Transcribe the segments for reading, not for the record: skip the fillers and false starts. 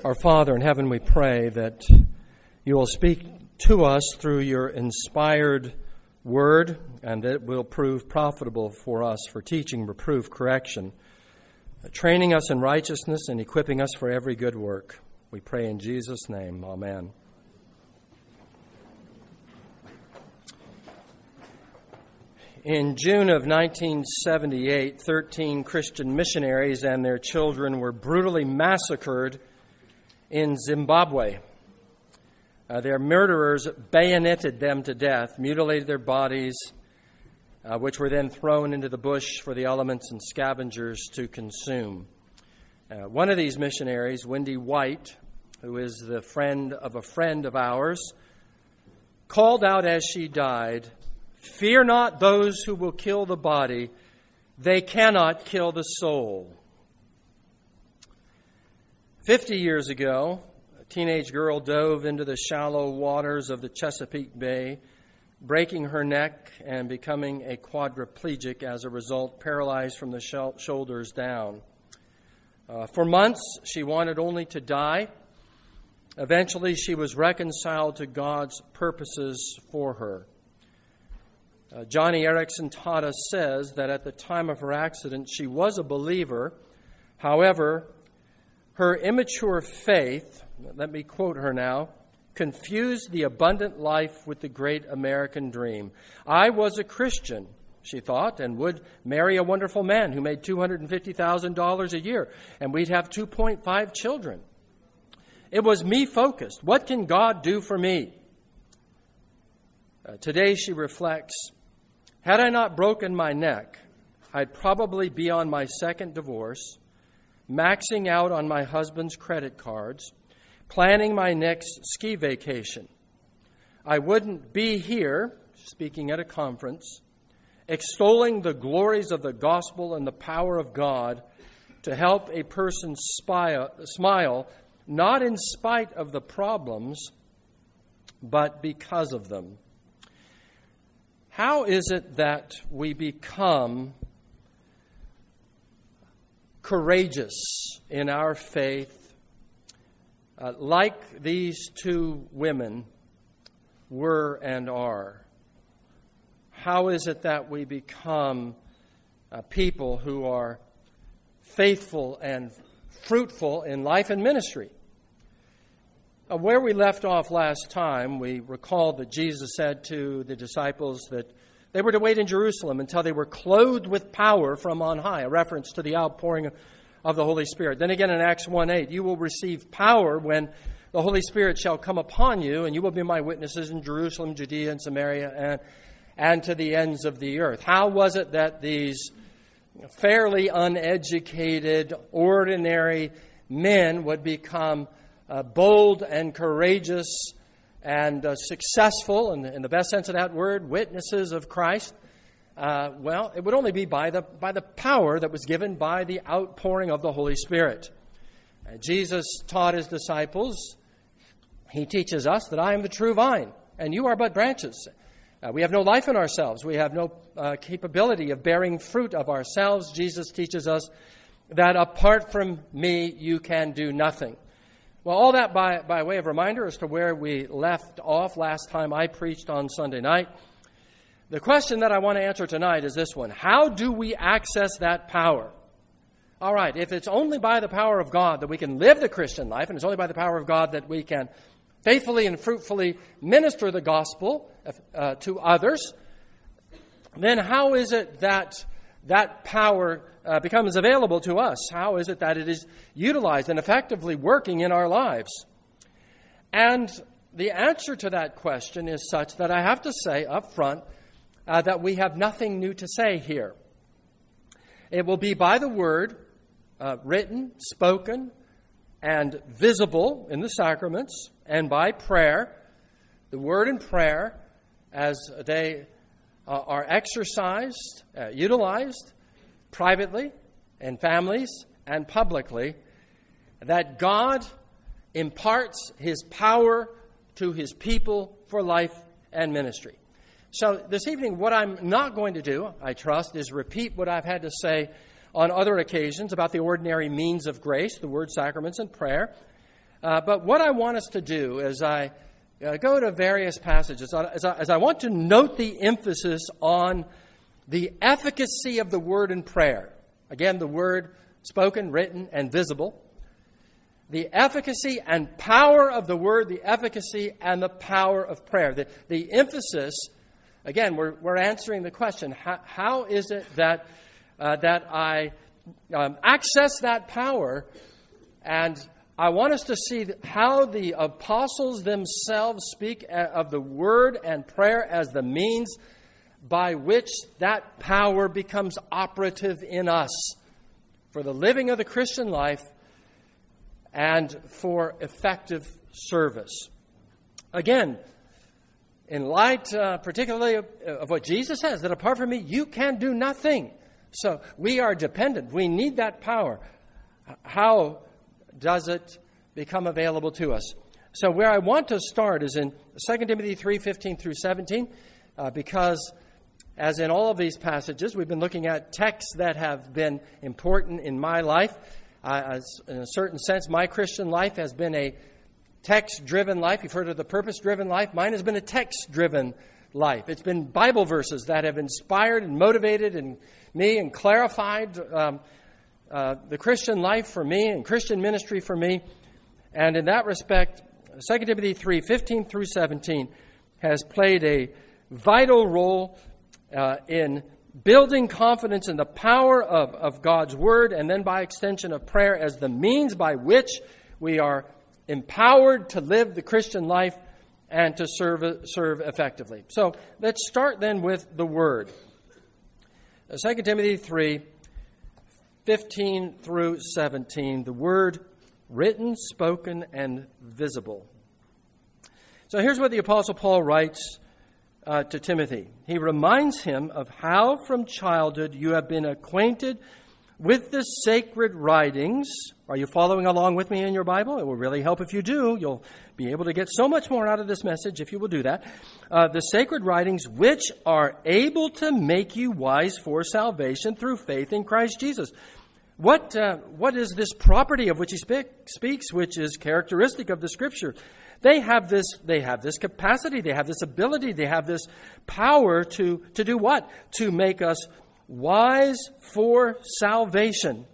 Our Father in heaven, we pray that you will speak to us through your inspired word, and that it will prove profitable for us for teaching, reproof, correction, training us in righteousness and equipping us for every good work. We pray in Jesus' name. Amen. In June of 1978, 13 Christian missionaries and their children were brutally massacred in Zimbabwe. Their murderers bayoneted them to death, mutilated their bodies, which were then thrown into the bush for the elements and scavengers to consume. One of these missionaries, Wendy White, who is the friend of ours, called out as she died, "Fear not those who will kill the body, they cannot kill the soul." 50 years ago, a teenage girl dove into the shallow waters of the Chesapeake Bay, breaking her neck and becoming a quadriplegic as a result, paralyzed from the shoulders down. For months, she wanted only to die. Eventually, she was reconciled to God's purposes for her. Johnny Erickson Tada says that at the time of her accident, she was a believer. However, her immature faith, let me quote her now, confused the abundant life with the great American dream. I was a Christian, she thought, and would marry a wonderful man who made $250,000 a year, and we'd have 2.5 children. It was me-focused. What can God do for me? Today she reflects, had I not broken my neck, I'd probably be on my second divorce, maxing out on my husband's credit cards, planning my next ski vacation. I wouldn't be here, speaking at a conference, extolling the glories of the gospel and the power of God to help a person smile, not in spite of the problems, but because of them. How is it that we become courageous in our faith, like these two women were and are? How is it that we become people who are faithful and fruitful in life and ministry? Where we left off last time, we recalled that Jesus said to the disciples that they were to wait in Jerusalem until they were clothed with power from on high, a reference to the outpouring of the Holy Spirit. Then again in Acts 1:8, you will receive power when the Holy Spirit shall come upon you, and you will be my witnesses in Jerusalem, Judea, and Samaria, and to the ends of the earth. How was it that these fairly uneducated, ordinary men would become bold and courageous and successful, in the best sense of that word, witnesses of Christ? Well, it would only be by the power that was given by the outpouring of the Holy Spirit. Jesus taught his disciples, he teaches us that I am the true vine, and you are but branches. We have no life in ourselves. We have no capability of bearing fruit of ourselves. Jesus teaches us that apart from me, you can do nothing. Well, all that by way of reminder as to where we left off last time I preached on Sunday night. The question that I want to answer tonight is this one. How do we access that power? All right, if it's only by the power of God that we can live the Christian life, and it's only by the power of God that we can faithfully and fruitfully minister the gospel to others, then how is it that that power becomes available to us? How is it that it is utilized and effectively working in our lives? And the answer to that question is such that I have to say up front that we have nothing new to say here. It will be by the word, written, spoken, and visible in the sacraments, and by prayer, the word and prayer, as they are exercised, utilized privately, in families, and publicly, that God imparts his power to his people for life and ministry. So this evening, what I'm not going to do, I trust, is repeat what I've had to say on other occasions about the ordinary means of grace, the word, sacraments, and prayer. But what I want us to do as I go to various passages, as I want to note the emphasis on the efficacy of the word in prayer. Again, the word spoken, written, and visible. The efficacy and power of the word, the efficacy and the power of prayer. The emphasis, again, we're answering the question, how is it that I access that power? And I want us to see how the apostles themselves speak of the word and prayer as the means by which that power becomes operative in us for the living of the Christian life and for effective service. Again, in light particularly of what Jesus says, that apart from me, you can do nothing. So we are dependent. We need that power. How does it become available to us? So where I want to start is in 2 Timothy 3:15 through 17, because as in all of these passages, we've been looking at texts that have been important in my life. In a certain sense, my Christian life has been a text-driven life. You've heard of the purpose-driven life. Mine has been a text-driven life. It's been Bible verses that have inspired and motivated me and clarified the Christian life for me and Christian ministry for me. And in that respect, 2 Timothy 3:15 through 17 has played a vital role in building confidence in the power of God's Word, and then by extension of prayer as the means by which we are empowered to live the Christian life and to serve effectively. So let's start then with the Word. 2 Timothy 3:15 through 17, the Word written, spoken, and visible. So here's what the Apostle Paul writes to Timothy. He reminds him of how from childhood you have been acquainted with the sacred writings. Are you following along with me in your Bible? It will really help if you do. You'll be able to get so much more out of this message if you will do that. The sacred writings which are able to make you wise for salvation through faith in Christ Jesus. What is this property of which he speaks, which is characteristic of the Scripture? They have this capacity, they have this ability, they have this power to do what? To make us wise for salvation.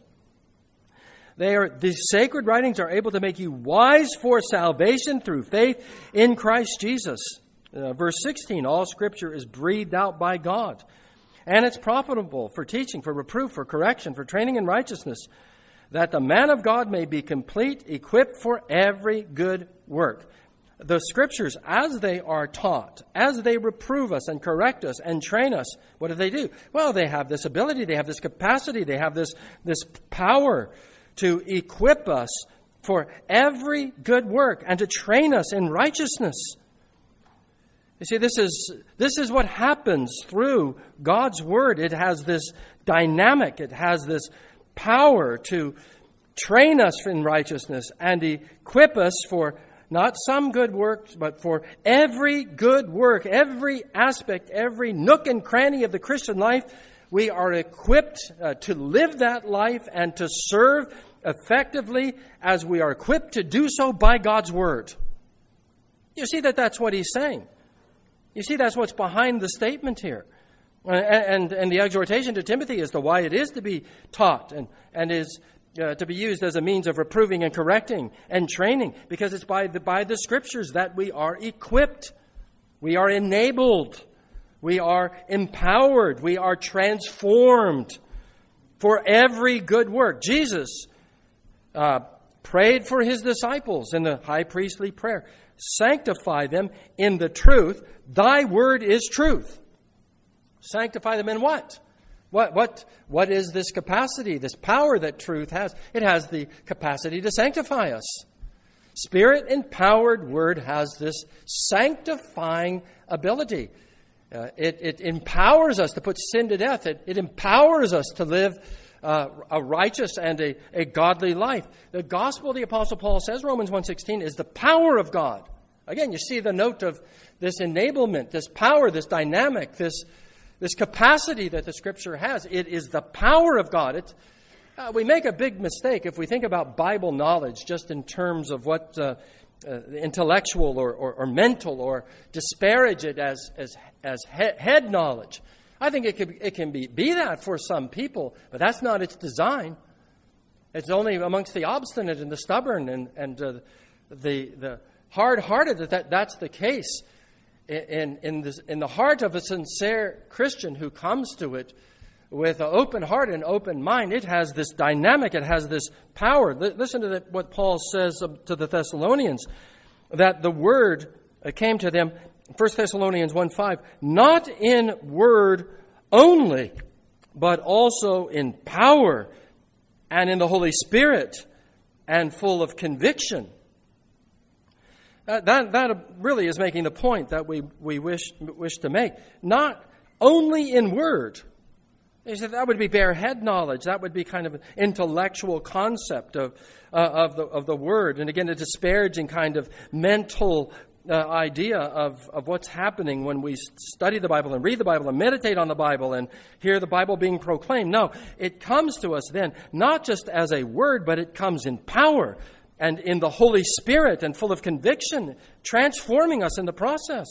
These sacred writings are able to make you wise for salvation through faith in Christ Jesus. Verse 16, all Scripture is breathed out by God, and it's profitable for teaching, for reproof, for correction, for training in righteousness, that the man of God may be complete, equipped for every good work. The Scriptures, as they are taught, as they reprove us and correct us and train us, what do? Well, they have this ability, they have this capacity, they have this power to equip us for every good work and to train us in righteousness. You see, this is what happens through God's Word. It has this dynamic, it has this power to train us in righteousness and equip us for not some good works, but for every good work, every aspect, every nook and cranny of the Christian life. We are equipped to live that life and to serve effectively as we are equipped to do so by God's Word. You see that's what he's saying. You see that's what's behind the statement here. And the exhortation to Timothy as to why it is to be taught and is to be used as a means of reproving and correcting and training, because it's by the Scriptures that we are equipped, we are enabled, we are empowered, we are transformed for every good work. Jesus prayed for his disciples in the high priestly prayer. Sanctify them in the truth. Thy word is truth. Sanctify them in what? What is this capacity, this power that truth has? It has the capacity to sanctify us. Spirit-empowered word has this sanctifying ability. It empowers us to put sin to death. It empowers us to live a righteous and a godly life. The gospel, the Apostle Paul says, Romans 1:16, is the power of God. Again, you see the note of this enablement, this power, this dynamic, this capacity that the Scripture has. It is the power of God. We make a big mistake if we think about Bible knowledge just in terms of what intellectual or mental, or disparage it as head knowledge. I think it can be that for some people, but that's not its design. It's only amongst the obstinate and the stubborn and the hard-hearted that's the case. In the heart of a sincere Christian who comes to it with an open heart and open mind, it has this dynamic, it has this power. Listen to what Paul says to the Thessalonians, that the word came to them, 1 Thessalonians 1:5, not in word only, but also in power and in the Holy Spirit and full of conviction. That really is making the point that we wish to make. Not only in word. He said that would be bare head knowledge. That would be kind of an intellectual concept of the word. And again, a disparaging kind of mental idea of what's happening when we study the Bible and read the Bible and meditate on the Bible and hear the Bible being proclaimed. No, it comes to us then not just as a word, but it comes in power and in the Holy Spirit and full of conviction, transforming us in the process.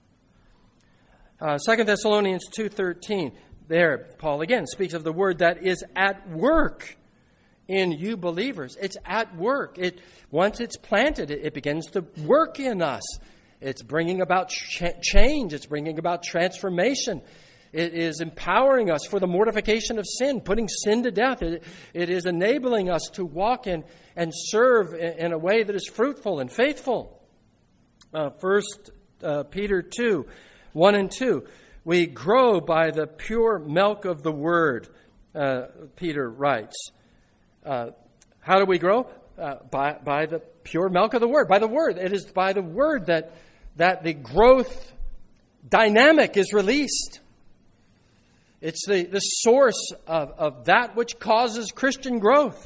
2 Thessalonians 2:13. There, Paul again speaks of the word that is at work in you believers. It's at work. Once it's planted, it begins to work in us. It's bringing about change. It's bringing about transformation. It is empowering us for the mortification of sin, putting sin to death. It is enabling us to walk in and serve in a way that is fruitful and faithful. 1 Peter 2:1 and 2. We grow by the pure milk of the word, Peter writes. How do we grow? By the pure milk of the word, by the word. It is by the word that the growth dynamic is released. It's the source of that which causes Christian growth.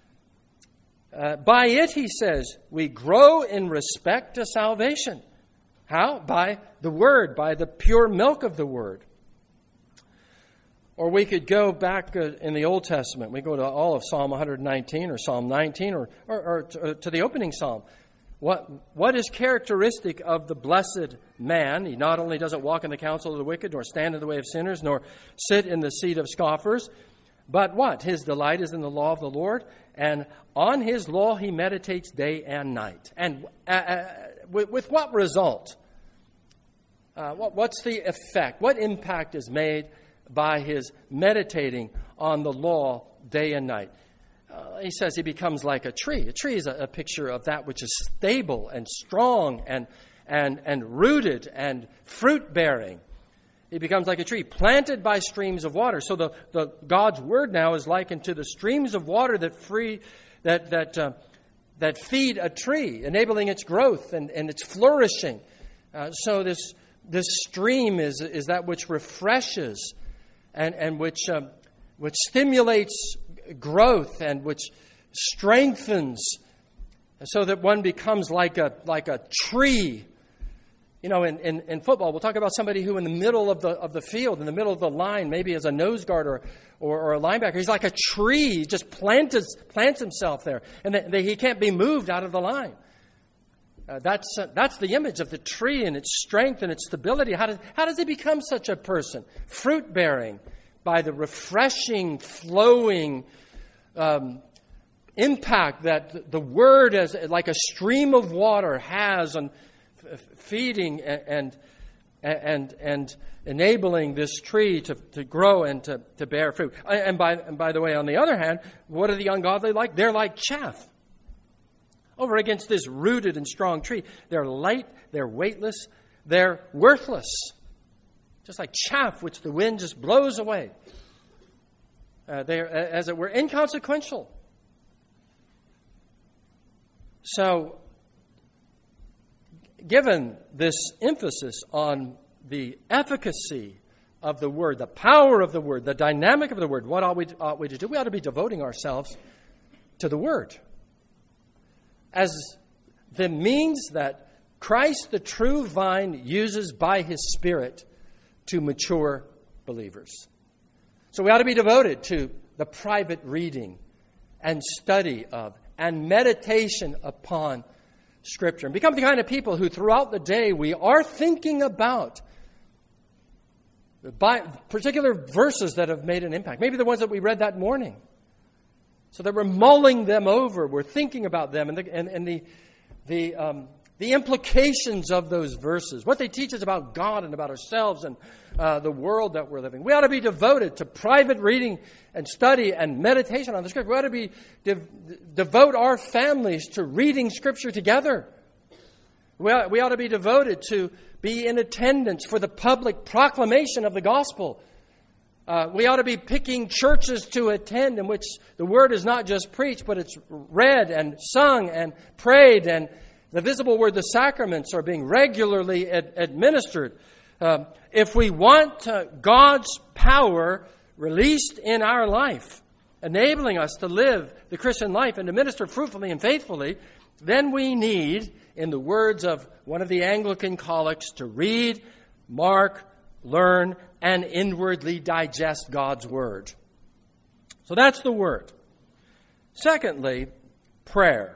By it, he says, we grow in respect to salvation. How? By the Word, by the pure milk of the Word. Or we could go back in the Old Testament. We go to all of Psalm 119 or Psalm 19 or to the opening Psalm. What is characteristic of the blessed man? He not only doesn't walk in the counsel of the wicked, nor stand in the way of sinners, nor sit in the seat of scoffers, but what? His delight is in the law of the Lord, and on his law he meditates day and night. And with what result? What's the effect? What impact is made by his meditating on the law day and night? He says he becomes like a tree. A tree is a picture of that which is stable and strong and rooted and fruit-bearing. He becomes like a tree planted by streams of water. So the God's word now is likened to the streams of water that feed a tree, enabling its growth and its flourishing. So this stream is that which refreshes and which stimulates growth and which strengthens, so that one becomes like a tree. You know, in football, we'll talk about somebody who in the middle of the field, in the middle of the line, maybe as a nose guard or a linebacker, he's like a tree. He just plants himself there, and he can't be moved out of the line. That's the image of the tree and its strength and its stability. How does he become such a person? Fruit bearing by the refreshing, flowing impact that the word, as like a stream of water, has on feeding and enabling this tree to grow and to bear fruit. And by the way, on the other hand, what are the ungodly like? They're like chaff over against this rooted and strong tree. They're light, they're weightless, they're worthless. Just like chaff which the wind just blows away. They're, as it were, inconsequential. So, given this emphasis on the efficacy of the Word, the power of the Word, the dynamic of the Word, what ought we to do? We ought to be devoting ourselves to the Word as the means that Christ, the true vine, uses by His Spirit to mature believers. So we ought to be devoted to the private reading and study of and meditation upon Scripture. And become the kind of people who throughout the day we are thinking about particular verses that have made an impact. Maybe the ones that we read that morning. So that we're mulling them over. We're thinking about them and the implications of those verses. What they teach us about God and about ourselves and the world that we're living. We ought to be devoted to private reading and study and meditation on the Scripture. We ought to devote our families to reading Scripture together. We ought to be devoted to be in attendance for the public proclamation of the gospel. We ought to be picking churches to attend in which the word is not just preached, but it's read and sung and prayed, and the visible word, the sacraments, are being regularly administered. If we want God's power released in our life, enabling us to live the Christian life and to minister fruitfully and faithfully, then we need, in the words of one of the Anglican collects, to read, mark, learn, and inwardly digest God's Word. So that's the Word. Secondly, prayer.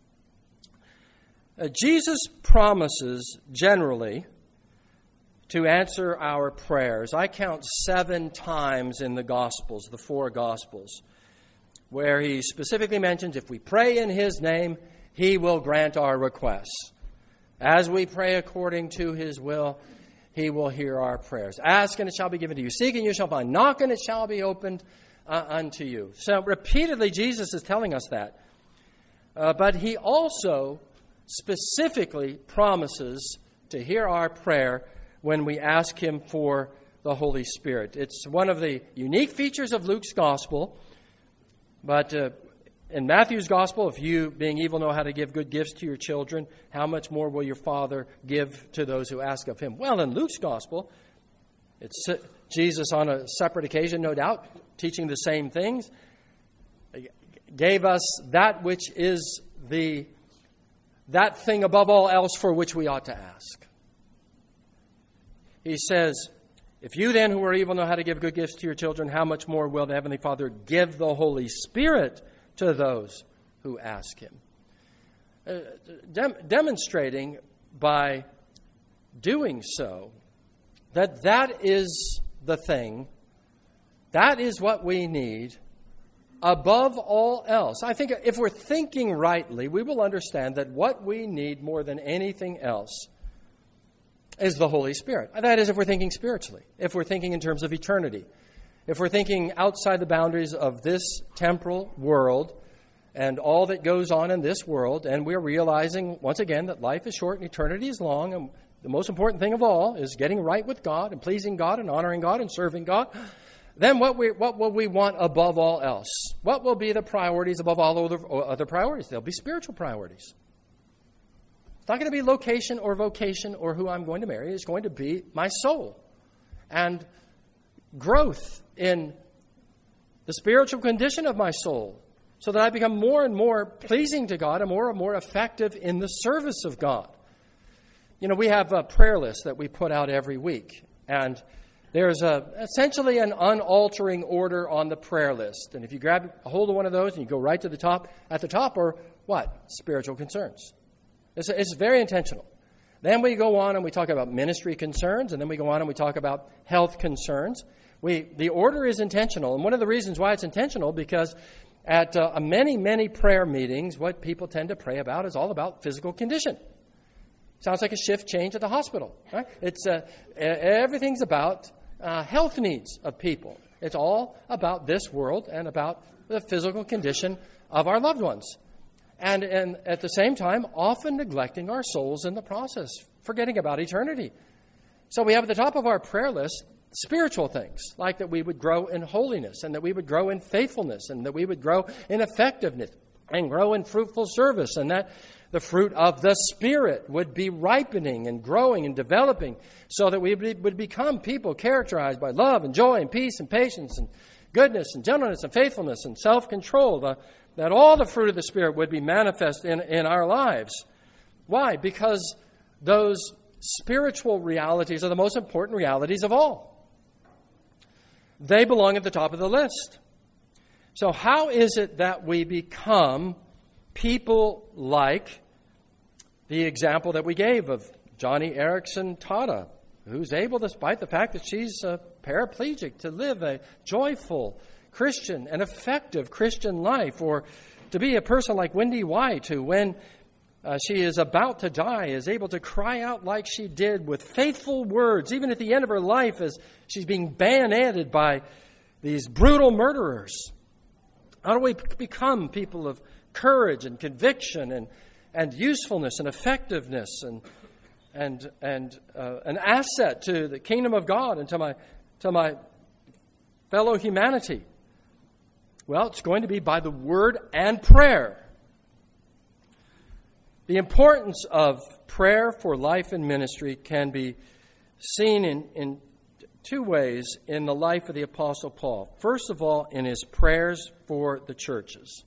Jesus promises generally to answer our prayers. I count 7 times in the Gospels, the 4 Gospels, where he specifically mentions if we pray in his name, he will grant our requests. As we pray according to his will, he will hear our prayers. Ask and it shall be given to you. Seek and you shall find. Knock and it shall be opened unto you. So repeatedly Jesus is telling us that. But he also specifically promises to hear our prayer when we ask him for the Holy Spirit. It's one of the unique features of Luke's gospel. But in Matthew's gospel, if you, being evil, know how to give good gifts to your children, how much more will your Father give to those who ask of him? Well, in Luke's gospel, it's Jesus on a separate occasion, no doubt, teaching the same things, gave us that which is that thing above all else for which we ought to ask. He says, if you then who are evil know how to give good gifts to your children, how much more will the Heavenly Father give the Holy Spirit to those who ask him? Demonstrating by doing so that is the thing, that is what we need above all else. I think if we're thinking rightly, we will understand that what we need more than anything else is the Holy Spirit. That is, if we're thinking spiritually, if we're thinking in terms of eternity, if we're thinking outside the boundaries of this temporal world and all that goes on in this world, and we're realizing, once again, that life is short and eternity is long, and the most important thing of all is getting right with God and pleasing God and honoring God and serving God, then what will we want above all else? What will be the priorities above all other priorities? They'll be spiritual priorities. It's not going to be location or vocation or who I'm going to marry. It's going to be my soul and growth in the spiritual condition of my soul so that I become more and more pleasing to God and more effective in the service of God. You know, we have a prayer list that we put out every week, and there's essentially an unaltering order on the prayer list. And if you grab a hold of one of those and you go right to the top, at the top are what? Spiritual concerns. It's very intentional. Then we go on and we talk about ministry concerns, and then we go on and we talk about health concerns. The order is intentional, and one of the reasons why it's intentional, because at many prayer meetings, what people tend to pray about is all about physical condition. Sounds like a shift change at the hospital, right? It's everything's about health needs of people. It's all about this world and about the physical condition of our loved ones. And at the same time, often neglecting our souls in the process, forgetting about eternity. So we have at the top of our prayer list spiritual things, like that we would grow in holiness and that we would grow in faithfulness and that we would grow in effectiveness and grow in fruitful service, and that the fruit of the Spirit would be ripening and growing and developing so that we would become people characterized by love and joy and peace and patience and goodness and gentleness and faithfulness and self-control, that all the fruit of the Spirit would be manifest in our lives. Why? Because those spiritual realities are the most important realities of all. They belong at the top of the list. So how is it that we become people like the example that we gave of Johnny Erickson Tata, who's able, despite the fact that she's a paraplegic, to live a joyful Christian and effective Christian life, or to be a person like Wendy White, who when she is about to die is able to cry out like she did with faithful words, even at the end of her life as she's being bayoneted by these brutal murderers. How do we become people of courage and conviction and usefulness and effectiveness and an asset to the kingdom of God and to my fellow humanity? Well, it's going to be by the word and prayer. The importance of prayer for life and ministry can be seen in two ways in the life of the Apostle Paul. First of all, in his prayers for the churches.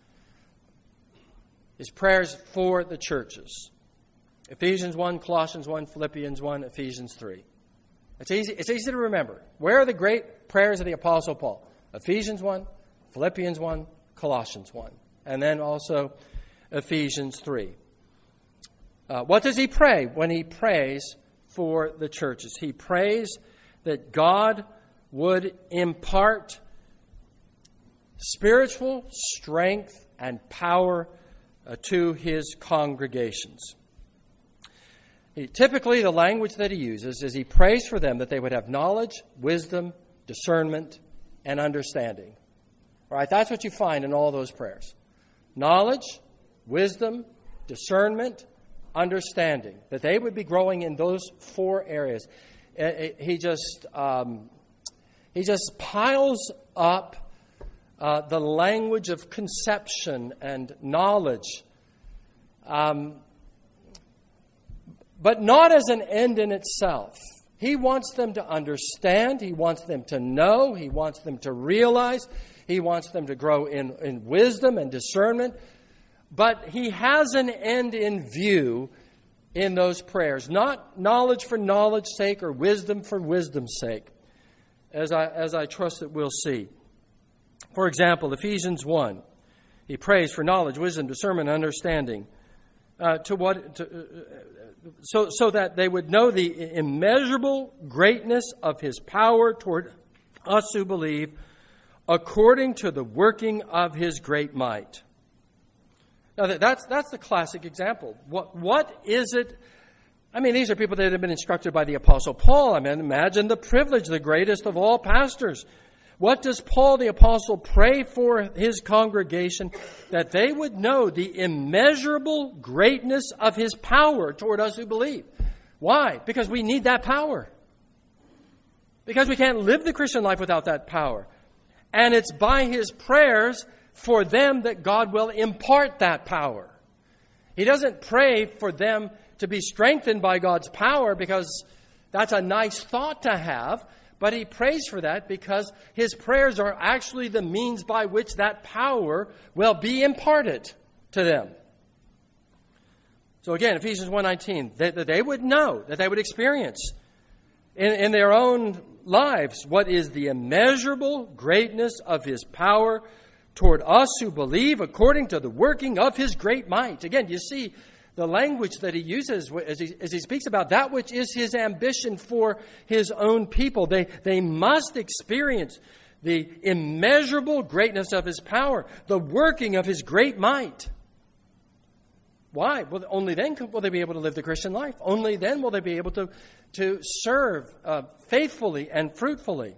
His prayers for the churches. Ephesians 1, Colossians 1, Philippians 1, Ephesians 3. It's easy to remember. Where are the great prayers of the Apostle Paul? Ephesians 1, Philippians 1, Colossians 1. And then also Ephesians 3. What does he pray when he prays for the churches? He prays that God would impart spiritual strength and power to his congregations. Typically, the language that he uses is he prays for them that they would have knowledge, wisdom, discernment, and understanding. All right, that's what you find in all those prayers. Knowledge, wisdom, discernment, understanding. That they would be growing in those four areas. He just piles up the language of conception and knowledge, but not as an end in itself. He wants them to understand. He wants them to know. He wants them to realize. He wants them to grow in wisdom and discernment. But he has an end in view in those prayers. Not knowledge for knowledge's sake or wisdom for wisdom's sake, as I trust that we'll see. For example, Ephesians 1, he prays for knowledge, wisdom, discernment, and understanding, so that they would know the immeasurable greatness of his power toward us who believe, according to the working of his great might. Now, that's the classic example. What is it? I mean, these are people that have been instructed by the Apostle Paul. I mean, imagine the privilege, the greatest of all pastors. What does Paul the Apostle pray for his congregation? That they would know the immeasurable greatness of his power toward us who believe. Why? Because we need that power. Because we can't live the Christian life without that power. And it's by his prayers for them that God will impart that power. He doesn't pray for them to be strengthened by God's power because that's a nice thought to have, but he prays for that because his prayers are actually the means by which that power will be imparted to them. So again, Ephesians 1:19, that they would know, that they would experience in their own lives what is the immeasurable greatness of his power toward us who believe, according to the working of his great might. Again, you see the language that he uses as he speaks about that which is his ambition for his own people. They must experience the immeasurable greatness of his power, the working of his great might. Why? Well, only then will they be able to live the Christian life. Only then will they be able to serve faithfully and fruitfully.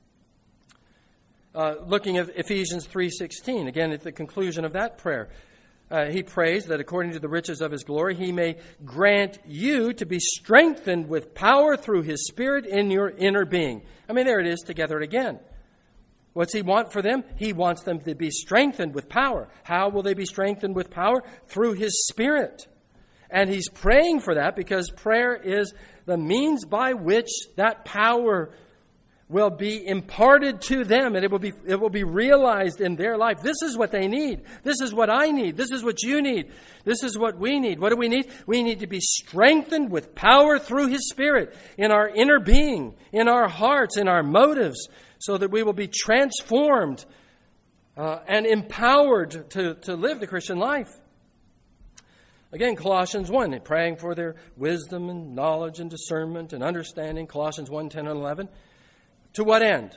Looking at Ephesians 3:16, again at the conclusion of that prayer, he prays that according to the riches of his glory, he may grant you to be strengthened with power through his Spirit in your inner being. I mean, there it is together again. What's he want for them? He wants them to be strengthened with power. How will they be strengthened with power? Through his Spirit. And he's praying for that because prayer is the means by which that power will be imparted to them, and it will be realized in their life. This is what they need. This is what I need. This is what you need. This is what we need. What do we need? We need to be strengthened with power through his Spirit in our inner being, in our hearts, in our motives, so that we will be transformed and empowered to live the Christian life. Again, Colossians 1, praying for their wisdom and knowledge and discernment and understanding. Colossians 1, 10 and 11. To what end?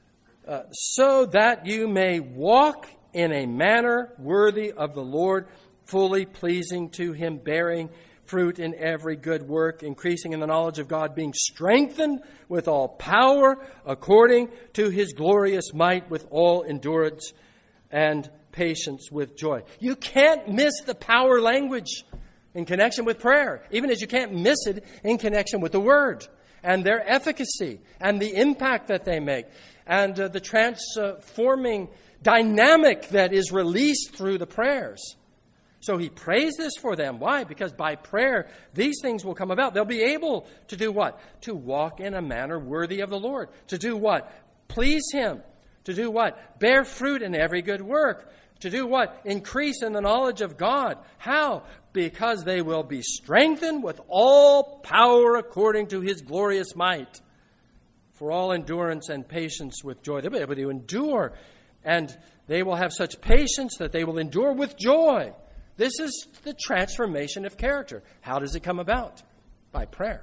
So that you may walk in a manner worthy of the Lord, fully pleasing to Him, bearing fruit in every good work, increasing in the knowledge of God, being strengthened with all power according to His glorious might, with all endurance and patience with joy. You can't miss the power language in connection with prayer, even as you can't miss it in connection with the Word and their efficacy and the impact that they make and the transforming dynamic that is released through the prayers. So he prays this for them. Why? Because by prayer, these things will come about. They'll be able to do what? To walk in a manner worthy of the Lord. To do what? Please Him. To do what? Bear fruit in every good work. To do what? Increase in the knowledge of God. How? Because they will be strengthened with all power according to His glorious might, for all endurance and patience with joy. They'll be able to endure, and they will have such patience that they will endure with joy. This is the transformation of character. How does it come about? By prayer.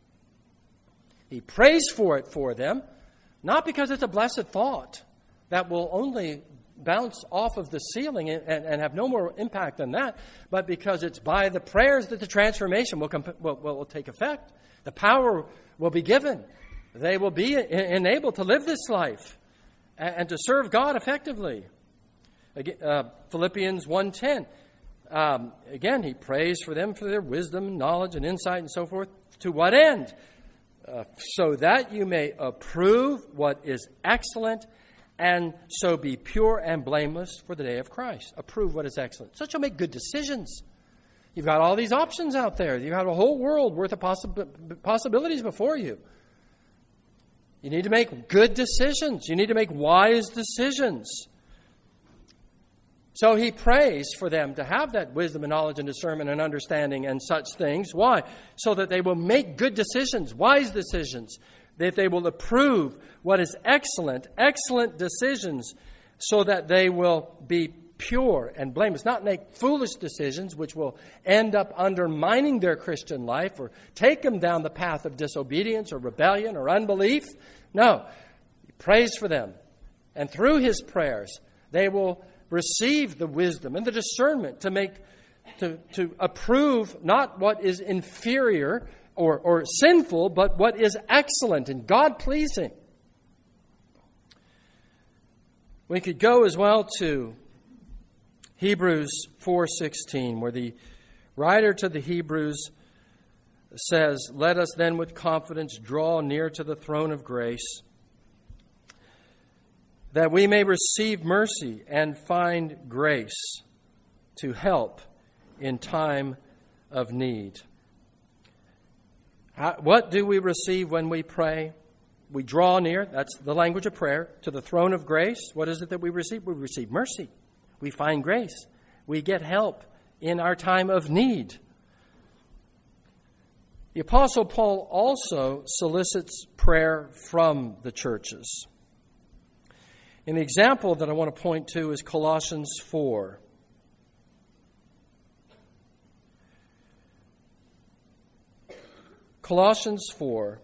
He prays for it for them, not because it's a blessed thought that will only bounce off of the ceiling and have no more impact than that, but because it's by the prayers that the transformation will take effect. The power will be given. They will be enabled to live this life and to serve God effectively. Again, Philippians 1:10. Again, he prays for them for their wisdom, knowledge, and insight and so forth. To what end? So that you may approve what is excellent, and so be pure and blameless for the day of Christ. Approve what is excellent. So you'll make good decisions. You've got all these options out there. You've got a whole world worth of possibilities before you. You need to make good decisions. You need to make wise decisions. So he prays for them to have that wisdom and knowledge and discernment and understanding and such things. Why? So that they will make good decisions, wise decisions, that they will approve what is excellent decisions, so that they will be pure and blameless. Not make foolish decisions which will end up undermining their Christian life or take them down the path of disobedience or rebellion or unbelief. No. He prays for them. And through his prayers, they will receive the wisdom and the discernment to approve not what is inferior or sinful, but what is excellent and God-pleasing. We could go as well to Hebrews 4:16, where the writer to the Hebrews says, "Let us then with confidence draw near to the throne of grace, that we may receive mercy and find grace to help in time of need." What do we receive when we pray? We draw near, that's the language of prayer, to the throne of grace. What is it that we receive? We receive mercy. We find grace. We get help in our time of need. The Apostle Paul also solicits prayer from the churches. An example that I want to point to is Colossians 4. Colossians 4.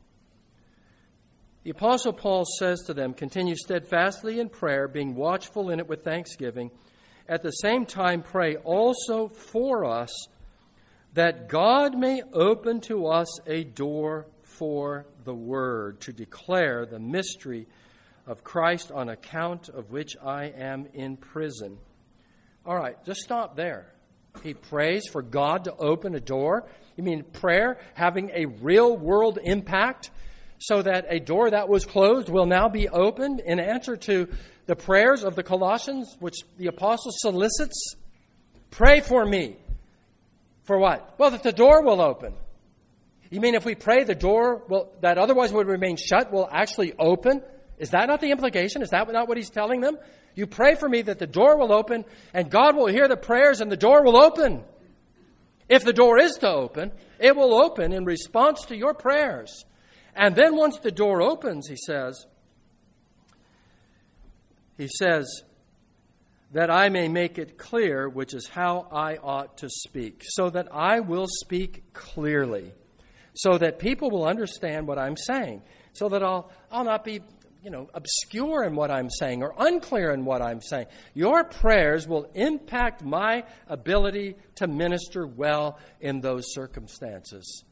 The Apostle Paul says to them, "Continue steadfastly in prayer, being watchful in it with thanksgiving. At the same time, pray also for us, that God may open to us a door for the word, to declare the mystery of Christ, on account of which I am in prison." All right, just stop there. He prays for God to open a door. You mean prayer having a real world impact, so that a door that was closed will now be opened in answer to the prayers of the Colossians, which the apostle solicits? Pray for me. For what? Well, that the door will open. You mean if we pray, the door that otherwise would remain shut will actually open? Is that not the implication? Is that not what he's telling them? You pray for me that the door will open, and God will hear the prayers, and the door will open. If the door is to open, it will open in response to your prayers. And then once the door opens, he says, that I may make it clear, which is how I ought to speak, so that I will speak clearly, so that people will understand what I'm saying, so that I'll not be, obscure in what I'm saying or unclear in what I'm saying. Your prayers will impact my ability to minister well in those circumstances.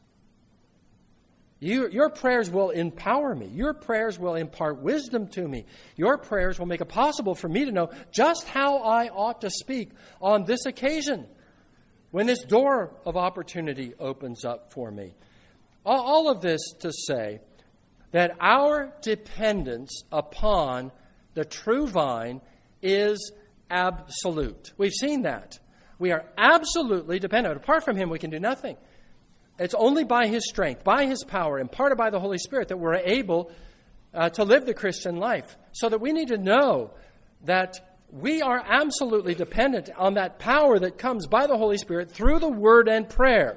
Your prayers will empower me. Your prayers will impart wisdom to me. Your prayers will make it possible for me to know just how I ought to speak on this occasion when this door of opportunity opens up for me. All of this to say that our dependence upon the true vine is absolute. We've seen that. We are absolutely dependent. Apart from Him, we can do nothing. It's only by His strength, by His power, imparted by the Holy Spirit, that we're able to live the Christian life. So that we need to know that we are absolutely dependent on that power that comes by the Holy Spirit through the Word and prayer.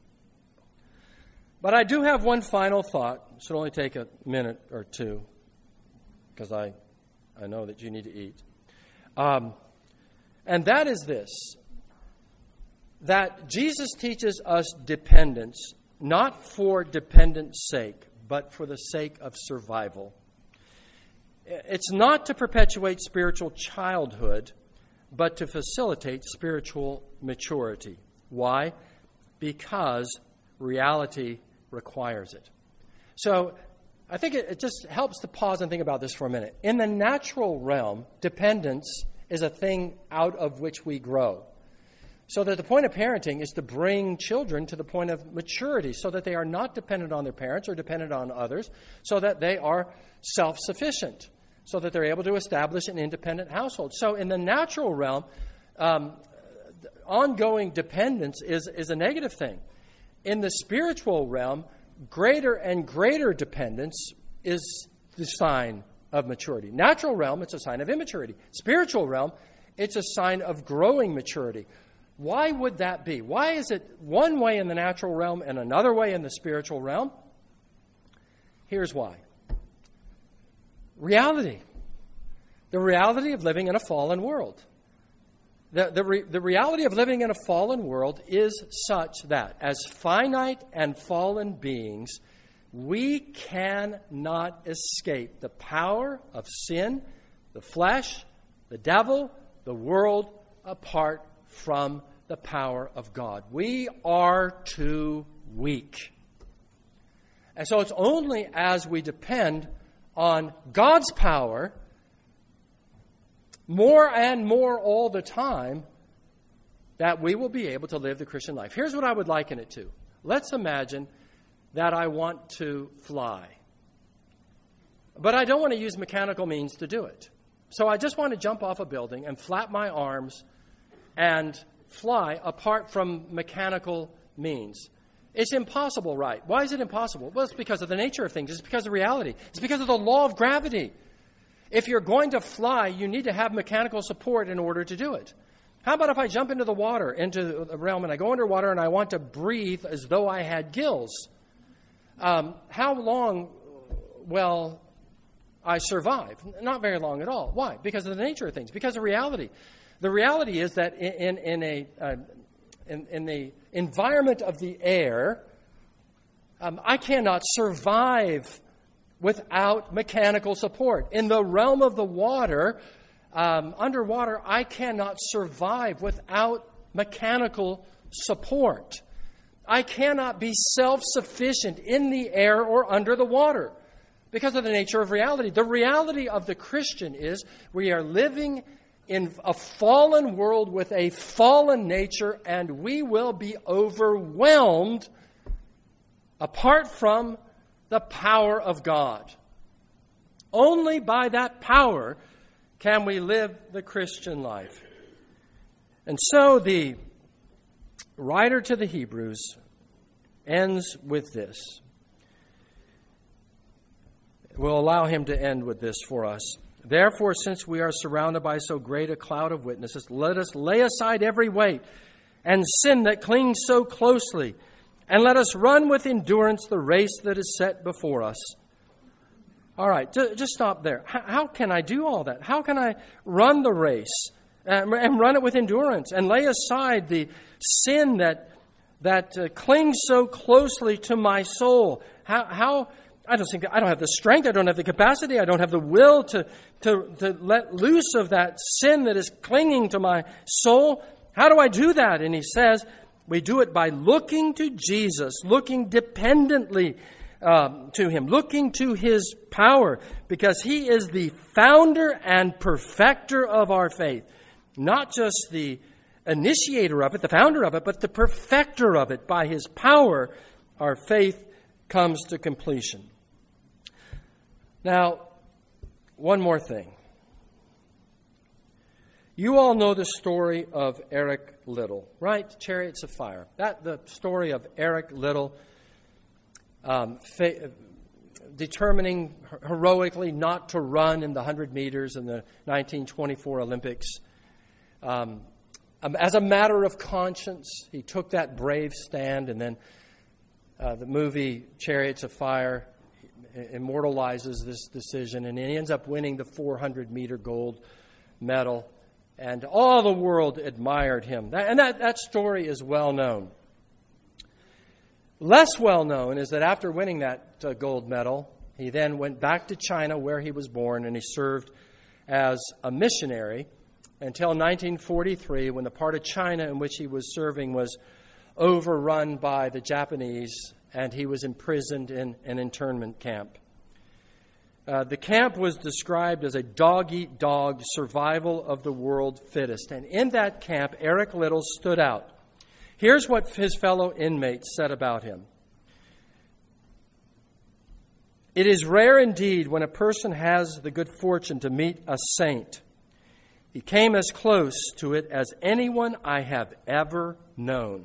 But I do have one final thought. It should only take a minute or two, because I know that you need to eat. And that is this: that Jesus teaches us dependence, not for dependence sake, but for the sake of survival. It's not to perpetuate spiritual childhood, but to facilitate spiritual maturity. Why? Because reality requires it. So I think it just helps to pause and think about this for a minute. In the natural realm, dependence is a thing out of which we grow. So that the point of parenting is to bring children to the point of maturity so that they are not dependent on their parents or dependent on others, so that they are self-sufficient, so that they're able to establish an independent household. So in the natural realm, ongoing dependence is a negative thing. In the spiritual realm, greater and greater dependence is the sign of maturity. Natural realm, it's a sign of immaturity. Spiritual realm, it's a sign of growing maturity. Why would that be? Why is it one way in the natural realm and another way in the spiritual realm? Here's why. Reality. The reality of living in a fallen world. The reality of living in a fallen world is such that, as finite and fallen beings, we cannot escape the power of sin, the flesh, the devil, the world, apart from the power of God. We are too weak. And so it's only as we depend on God's power more and more all the time that we will be able to live the Christian life. Here's what I would liken it to. Let's imagine that I want to fly, but I don't want to use mechanical means to do it. So I just want to jump off a building and flap my arms and fly apart from mechanical means. It's impossible, right? Why is it impossible? Well, it's because of the nature of things. It's because of reality. It's because of the law of gravity. If you're going to fly, you need to have mechanical support in order to do it. How about if I jump into the water, into the realm, and I go underwater and I want to breathe as though I had gills? How long will I survive? Not very long at all. Why? Because of the nature of things. Because of reality. The reality is that in the environment of the air, I cannot survive without mechanical support. In the realm of the water, underwater, I cannot survive without mechanical support. I cannot be self-sufficient in the air or under the water because of the nature of reality. The reality of the Christian is we are living in a fallen world with a fallen nature, and we will be overwhelmed apart from the power of God. Only by that power can we live the Christian life. And so the writer to the Hebrews ends with this. We'll allow him to end with this for us. Therefore, since we are surrounded by so great a cloud of witnesses, let us lay aside every weight and sin that clings so closely, and let us run with endurance the race that is set before us. All right, just stop there. How can I do all that? How can I run the race and run it with endurance, and lay aside the sin that clings so closely to my soul. How I don't have the strength, I don't have the capacity, I don't have the will to let loose of that sin that is clinging to my soul. How do I do that? And he says, we do it by looking to Jesus, looking dependently to Him, looking to His power, because He is the founder and perfecter of our faith. Not just the initiator of it, the founder of it, but the perfecter of it. By His power, our faith comes to completion. Now, one more thing. You all know the story of Eric Liddell, right? Chariots of Fire. The story of Eric Liddell determining heroically not to run in the 100 meters in the 1924 Olympics. As a matter of conscience, he took that brave stand, and then the movie Chariots of Fire immortalizes this decision, and he ends up winning the 400-meter gold medal, and all the world admired him. That story is well known. Less well known is that after winning that gold medal, he then went back to China, where he was born, and he served as a missionary until 1943, when the part of China in which he was serving was overrun by the Japanese, and he was imprisoned in an internment camp. The camp was described as a dog-eat-dog survival of the world fittest. And in that camp, Eric Liddell stood out. Here's what his fellow inmates said about him. It is rare indeed when a person has the good fortune to meet a saint. He came as close to it as anyone I have ever known.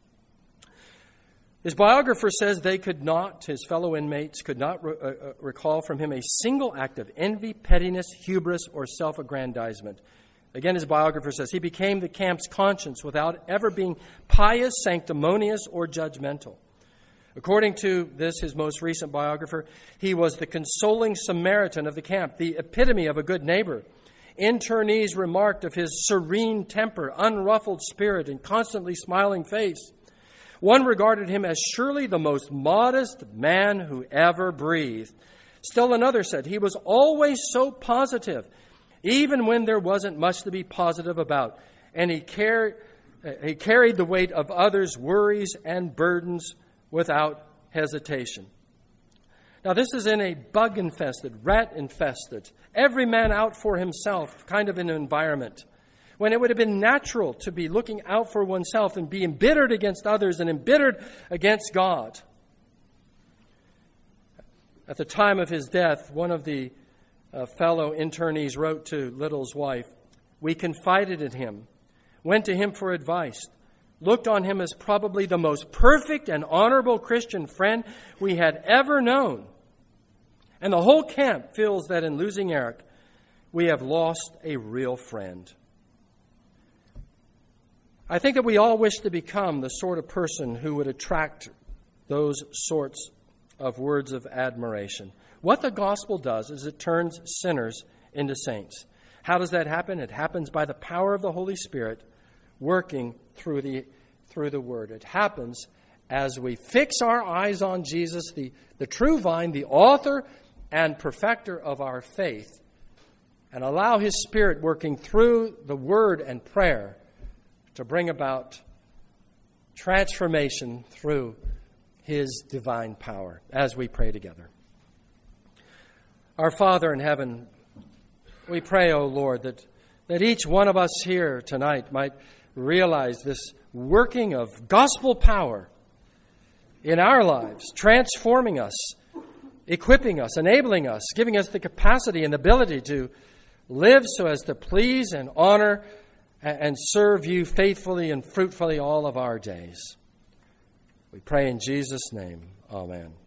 His biographer says his fellow inmates could not recall from him a single act of envy, pettiness, hubris, or self-aggrandizement. Again, his biographer says he became the camp's conscience without ever being pious, sanctimonious, or judgmental. According to his most recent biographer, he was the consoling Samaritan of the camp, the epitome of a good neighbor. Internees remarked of his serene temper, unruffled spirit, and constantly smiling face. One regarded him as surely the most modest man who ever breathed. Still another said he was always so positive, even when there wasn't much to be positive about. And he carried the weight of others' worries and burdens without hesitation. Now, this is in a bug-infested, rat-infested, every man out for himself kind of an environment, when it would have been natural to be looking out for oneself and be embittered against others and embittered against God. At the time of his death, one of the fellow internees wrote to Liddell's wife, "We confided in him, went to him for advice, looked on him as probably the most perfect and honorable Christian friend we had ever known. And the whole camp feels that in losing Eric, we have lost a real friend." I think that we all wish to become the sort of person who would attract those sorts of words of admiration. What the gospel does is it turns sinners into saints. How does that happen? It happens by the power of the Holy Spirit working through the Word. It happens as we fix our eyes on Jesus, the true vine, the author and perfecter of our faith, and allow His Spirit working through the Word and prayer to bring about transformation through His divine power, as we pray together. Our Father in heaven, we pray, O Lord, that each one of us here tonight might realize this working of gospel power in our lives, transforming us, equipping us, enabling us, giving us the capacity and ability to live so as to please and honor and serve You faithfully and fruitfully all of our days. We pray in Jesus' name. Amen.